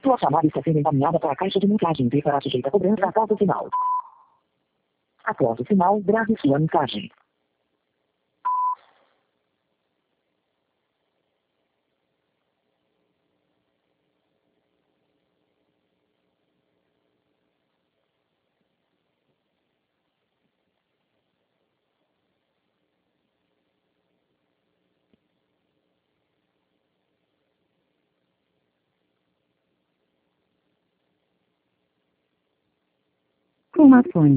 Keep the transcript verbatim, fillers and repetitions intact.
Sua chamada está sendo encaminhada para a caixa de mensagem e será sujeita a cobrança após o sinal. Após o sinal, grave sua mensagem. Uma fone.